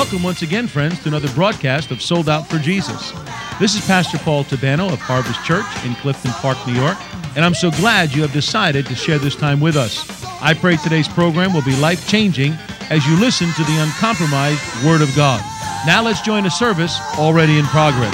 Welcome once again, friends, to another broadcast of Sold Out for Jesus. This is Pastor Paul Tabano of Harvest Church in Clifton Park, New York, and I'm so glad you have decided to share this time with us. I pray today's program will be life-changing as you listen to the uncompromised Word of God. Now let's join a service already in progress.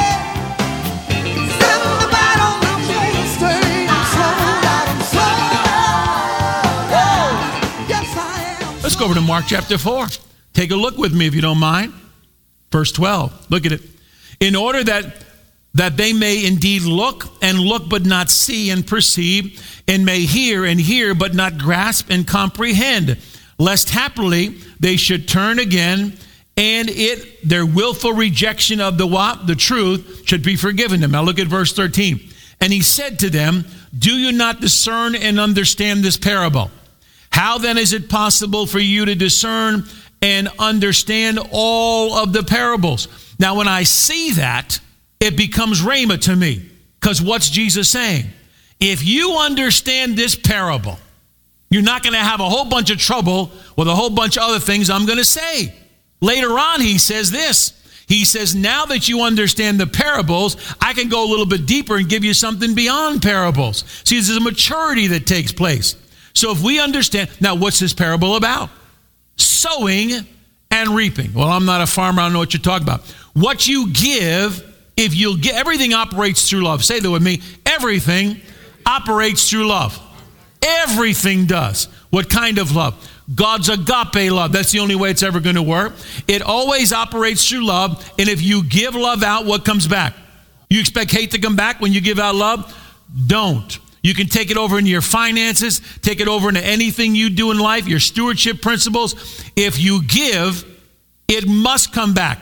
Let's go over to Mark chapter 4. Take a look with me if you don't mind. Verse 12. Look at it. In order that they may indeed look and look but not see and perceive, and may hear and hear but not grasp and comprehend, lest happily they should turn again, and their willful rejection of the truth should be forgiven them. Now look at verse 13. And he said to them, do you not discern and understand this parable? How then is it possible for you to discern and understand all of the parables? Now, when I see that, it becomes rhema to me. Because what's Jesus saying? If you understand this parable, you're not going to have a whole bunch of trouble with a whole bunch of other things I'm going to say. Later on, he says this. He says, now that you understand the parables, I can go a little bit deeper and give you something beyond parables. See, there's a maturity that takes place. So if we understand, now what's this parable about? Sowing and reaping. Well, I'm not a farmer. I don't know what you're talking about. What you give, if you'll get, everything operates through love. Say that with me. Everything operates through love. Everything does. What kind of love? God's agape love. That's the only way it's ever going to work. It always operates through love. And if you give love out, what comes back? You expect hate to come back when you give out love? Don't. You can take it over into your finances, take it over into anything you do in life, your stewardship principles. If you give, it must come back.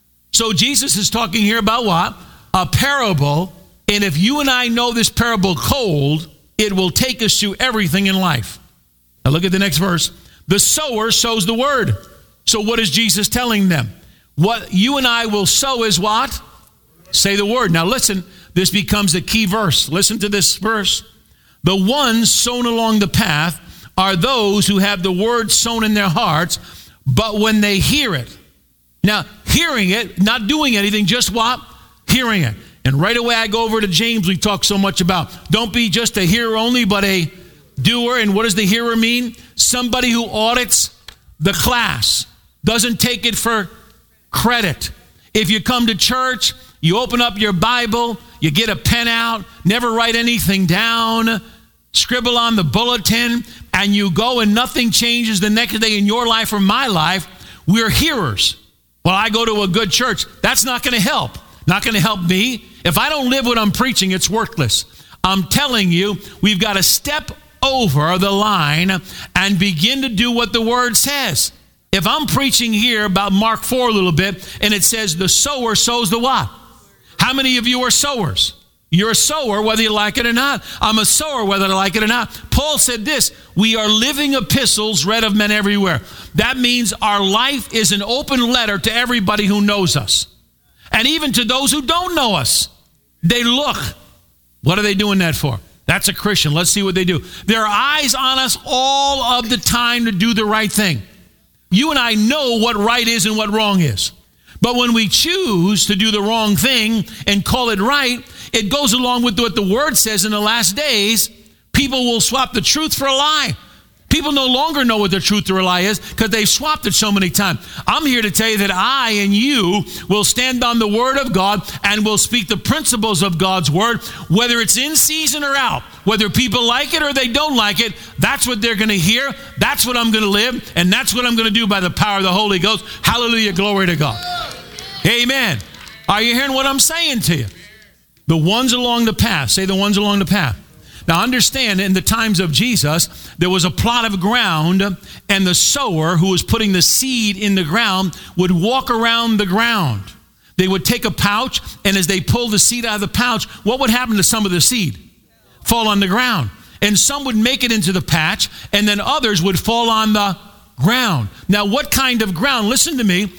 So Jesus is talking here about what? A parable. And if you and I know this parable cold, it will take us through everything in life. Now look at the next verse. The sower sows the word. So what is Jesus telling them? What you and I will sow is what? Say the word. Now listen. This becomes a key verse. Listen to this verse. The ones sown along the path are those who have the word sown in their hearts, but when they hear it. Now, hearing it, not doing anything, just what? Hearing it. And right away I go over to James we talk so much about. Don't be just a hearer only, but a doer. And what does the hearer mean? Somebody who audits the class, doesn't take it for credit. If you come to church, you open up your Bible, you get a pen out, never write anything down, scribble on the bulletin, and you go and nothing changes the next day in your life or my life. We're hearers. Well, I go to a good church. That's not going to help. Not going to help me. If I don't live what I'm preaching, it's worthless. I'm telling you, we've got to step over the line and begin to do what the Word says. If I'm preaching here about Mark 4 a little bit, and it says the sower sows the what? How many of you are sowers? You're a sower whether you like it or not. I'm a sower whether I like it or not. Paul said this, we are living epistles read of men everywhere. That means our life is an open letter to everybody who knows us. And even to those who don't know us. They look. What are they doing that for? That's a Christian. Let's see what they do. There are eyes on us all of the time to do the right thing. You and I know what right is and what wrong is. But when we choose to do the wrong thing and call it right, it goes along with what the Word says in the last days. People will swap the truth for a lie. People no longer know what the truth or a lie is because they've swapped it so many times. I'm here to tell you that I and you will stand on the Word of God and will speak the principles of God's Word, whether it's in season or out. Whether people like it or they don't like it, that's what they're going to hear. That's what I'm going to live, and that's what I'm going to do by the power of the Holy Ghost. Hallelujah, glory to God. Amen. Are you hearing what I'm saying to you? The ones along the path. Say the ones along the path. Now understand, in the times of Jesus, there was a plot of ground, and the sower who was putting the seed in the ground would walk around the ground. They would take a pouch, and as they pulled the seed out of the pouch, what would happen to some of the seed? Fall on the ground. And some would make it into the patch, and then others would fall on the ground. Now, what kind of ground? Listen to me.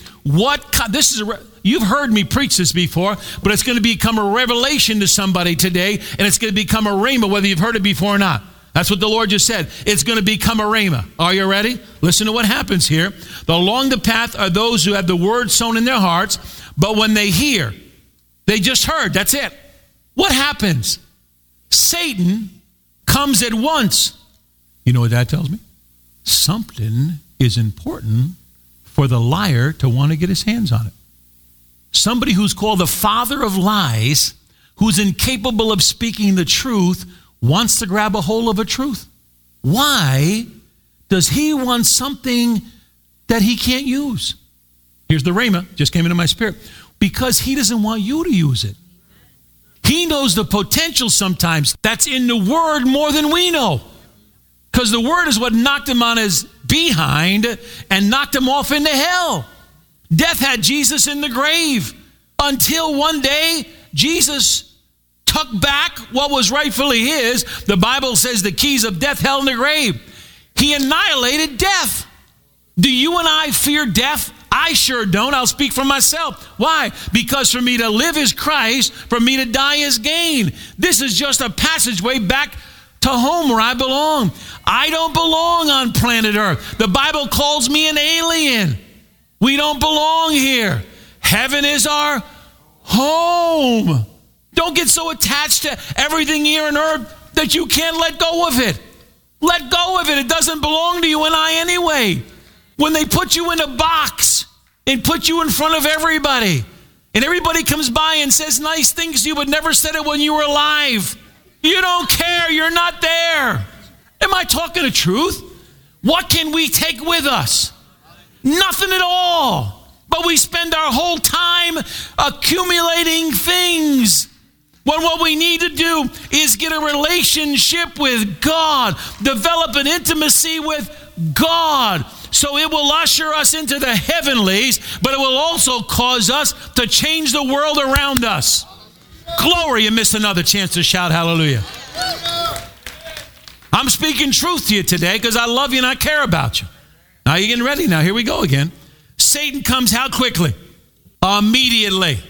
You've heard me preach this before, but it's going to become a revelation to somebody today, and it's going to become a rhema, whether you've heard it before or not. That's what the Lord just said. It's going to become a rhema. Are you ready? Listen to what happens here. Along the path are those who have the word sown in their hearts, but when they hear, they just heard. That's it. What happens? Satan comes at once. You know what that tells me? Something is important for the liar to want to get his hands on it. Somebody who's called the father of lies, who's incapable of speaking the truth, wants to grab a hold of a truth. Why does he want something that he can't use? Here's the rhema, just came into my spirit. Because he doesn't want you to use it. He knows the potential sometimes that's in the word more than we know. Because the word is what knocked him on his behind and knocked him off into hell. Death had Jesus in the grave until one day Jesus took back what was rightfully his. The Bible says the keys of death, hell, and the grave. He annihilated death. Do you and I fear death? I sure don't. I'll speak for myself. Why? Because for me to live is Christ, for me to die is gain. This is just a passageway back to home where I belong. I don't belong on planet Earth. The Bible calls me an alien. We don't belong here. Heaven is our home. Don't get so attached to everything here on earth that you can't let go of it. Let go of it. It doesn't belong to you and I anyway. When they put you in a box and put you in front of everybody, and everybody comes by and says nice things to you but never said it when you were alive, you don't care. You're not there. Am I talking the truth? What can we take with us? Nothing at all. But we spend our whole time accumulating things, when what we need to do is get a relationship with God, develop an intimacy with God. So it will usher us into the heavenlies, but it will also cause us to change the world around us. Glory, you missed another chance to shout hallelujah. I'm speaking truth to you today because I love you and I care about you. Now you're getting ready now. Here we go again. Satan comes how quickly? Immediately.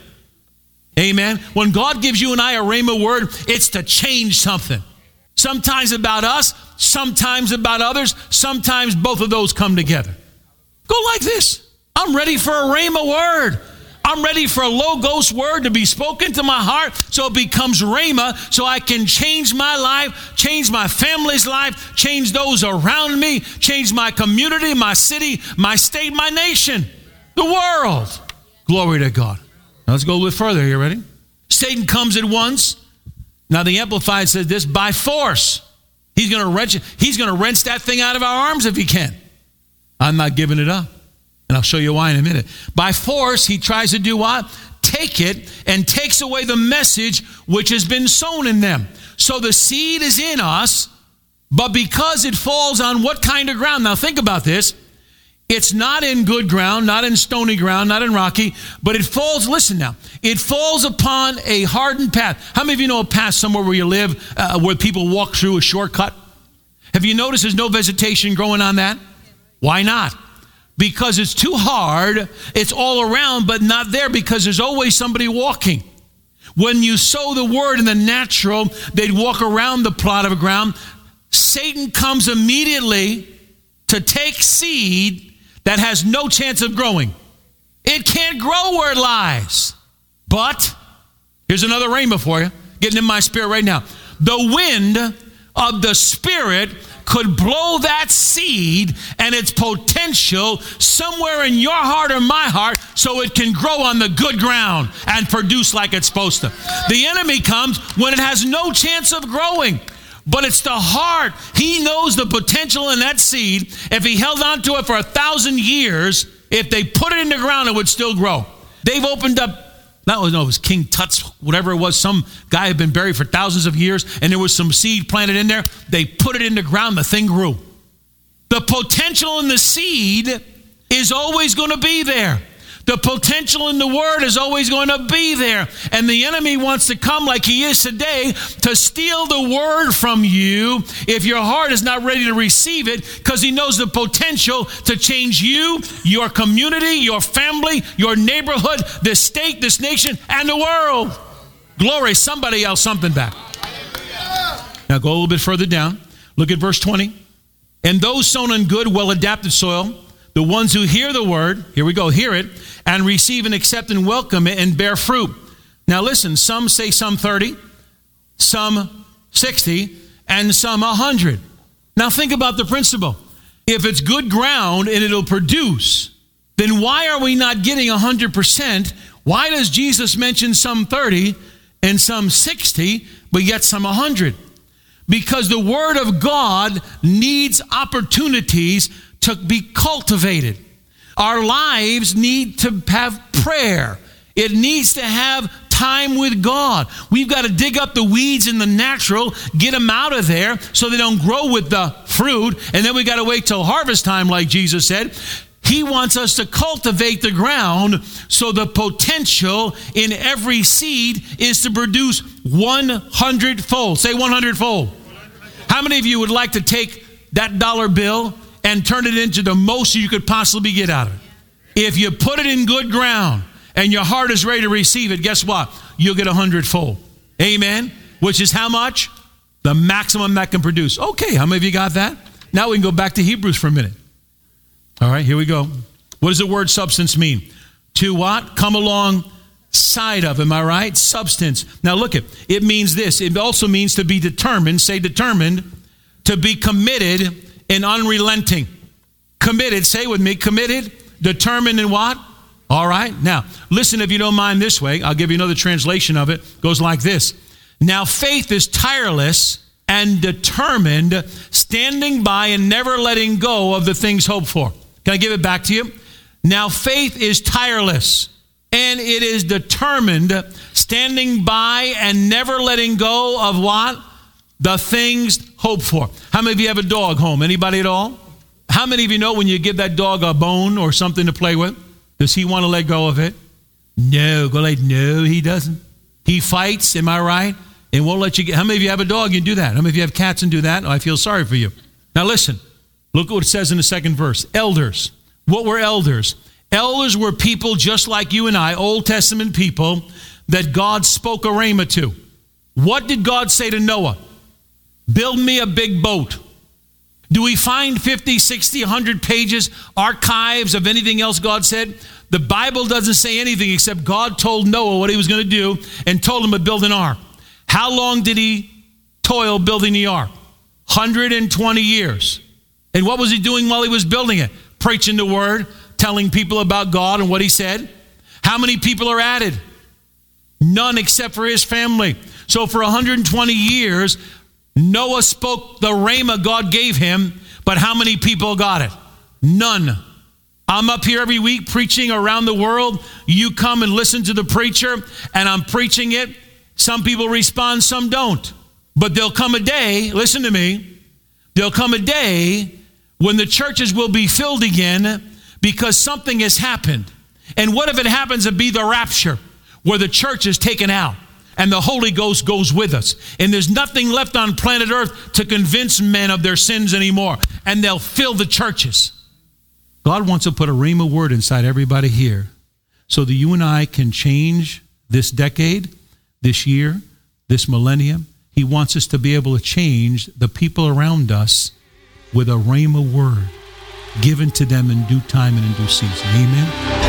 Amen. When God gives you and I a rhema word, it's to change something. Sometimes about us, sometimes about others, sometimes both of those come together. Go like this. I'm ready for a rhema word. I'm ready for a Logos word to be spoken to my heart so it becomes rhema, so I can change my life, change my family's life, change those around me, change my community, my city, my state, my nation, the world. Glory to God. Now let's go a little bit further here. Ready? Satan comes at once. Now the Amplified says this, by force. He's going to wrench that thing out of our arms if he can. I'm not giving it up. And I'll show you why in a minute. By force, he tries to do what? Take it and takes away the message which has been sown in them. So the seed is in us, but because it falls on what kind of ground? Now think about this. It's not in good ground, not in stony ground, not in rocky, but it falls, listen now, it falls upon a hardened path. How many of you know a path somewhere where you live where people walk through a shortcut? Have you noticed there's no vegetation growing on that? Why not? Because it's too hard. It's all around, but not there because there's always somebody walking. When you sow the word in the natural, they'd walk around the plot of ground. Satan comes immediately to take seed that has no chance of growing. It can't grow where it lies. But, here's another rhema for you, getting in my spirit right now. The wind of the Spirit could blow that seed and its potential somewhere in your heart or my heart so it can grow on the good ground and produce like it's supposed to. The enemy comes when it has no chance of growing. But it's the heart. He knows the potential in that seed. If he held on to it for 1,000 years, if they put it in the ground, it would still grow. They've opened up, it was King Tut's, whatever it was, some guy had been buried for thousands of years, and there was some seed planted in there. They put it in the ground, the thing grew. The potential in the seed is always going to be there. The potential in the word is always going to be there. And the enemy wants to come like he is today to steal the word from you if your heart is not ready to receive it, because he knows the potential to change you, your community, your family, your neighborhood, this state, this nation, and the world. Glory, somebody else something back. Now go a little bit further down. Look at verse 20. And those sown in good, well-adapted soil, the ones who hear the word, here we go, hear it, and receive and accept and welcome it and bear fruit. Now listen, some say some 30, some 60, and some 100. Now think about the principle. If it's good ground and it'll produce, then why are we not getting 100%? Why does Jesus mention some 30 and some 60, but yet some 100? Because the Word of God needs opportunities to be cultivated. Our lives need to have prayer. It needs to have time with God. We've got to dig up the weeds in the natural, get them out of there so they don't grow with the fruit, and then we got to wait till harvest time, like Jesus said. He wants us to cultivate the ground so the potential in every seed is to produce 100-fold. Say 100-fold. How many of you would like to take that dollar bill and turn it into the most you could possibly get out of it? If you put it in good ground and your heart is ready to receive it, guess what? You'll get 100-fold. Amen? Which is how much? The maximum that can produce. Okay, how many of you got that? Now we can go back to Hebrews for a minute. All right, here we go. What does the word substance mean? To what? Come alongside of, am I right? Substance. Now look it means this. It also means to be determined, say determined, to be committed and unrelenting. Committed, say with me, committed, determined, and what? All right, now listen if you don't mind this way. I'll give you another translation of it. It goes like this. Now faith is tireless and determined, standing by and never letting go of the things hoped for. Can I give it back to you? Now faith is tireless and it is determined, standing by and never letting go of what? The things hoped for. How many of you have a dog home? Anybody at all? How many of you know when you give that dog a bone or something to play with, does he want to let go of it? No, no, he doesn't. He fights, am I right? And won't let you get. How many of you have a dog and do that? How many of you have cats and do that? Oh, I feel sorry for you. Now listen, look at what it says in the second verse. Elders. What were elders? Elders were people just like you and I, Old Testament people, that God spoke a rhema to. What did God say to Noah? Build me a big boat. Do we find 50, 60, 100 pages, archives of anything else God said? The Bible doesn't say anything except God told Noah what he was going to do and told him to build an ark. How long did he toil building the ark? 120 years. And what was he doing while he was building it? Preaching the word, telling people about God and what he said. How many people are added? None except for his family. So for 120 years, Noah spoke the rhema God gave him, but how many people got it? None. I'm up here every week preaching around the world. You come and listen to the preacher, and I'm preaching it. Some people respond, some don't. But there'll come a day, listen to me, there'll come a day when the churches will be filled again because something has happened. And what if it happens to be the rapture, where the church is taken out and the Holy Ghost goes with us, and there's nothing left on planet Earth to convince men of their sins anymore, and they'll fill the churches. God wants to put a rhema word inside everybody here so that you and I can change this decade, this year, this millennium. He wants us to be able to change the people around us with a rhema word given to them in due time and in due season. Amen.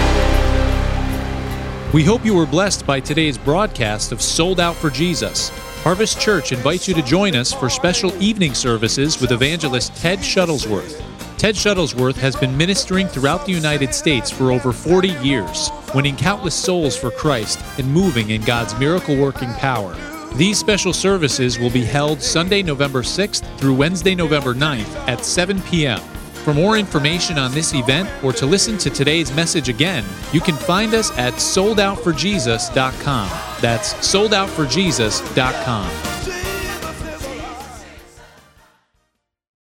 We hope you were blessed by today's broadcast of Sold Out for Jesus. Harvest Church invites you to join us for special evening services with evangelist Ted Shuttlesworth. Ted Shuttlesworth has been ministering throughout the United States for over 40 years, winning countless souls for Christ and moving in God's miracle-working power. These special services will be held Sunday, November 6th through Wednesday, November 9th at 7 p.m. For more information on this event or to listen to today's message again, you can find us at soldoutforjesus.com. That's soldoutforjesus.com.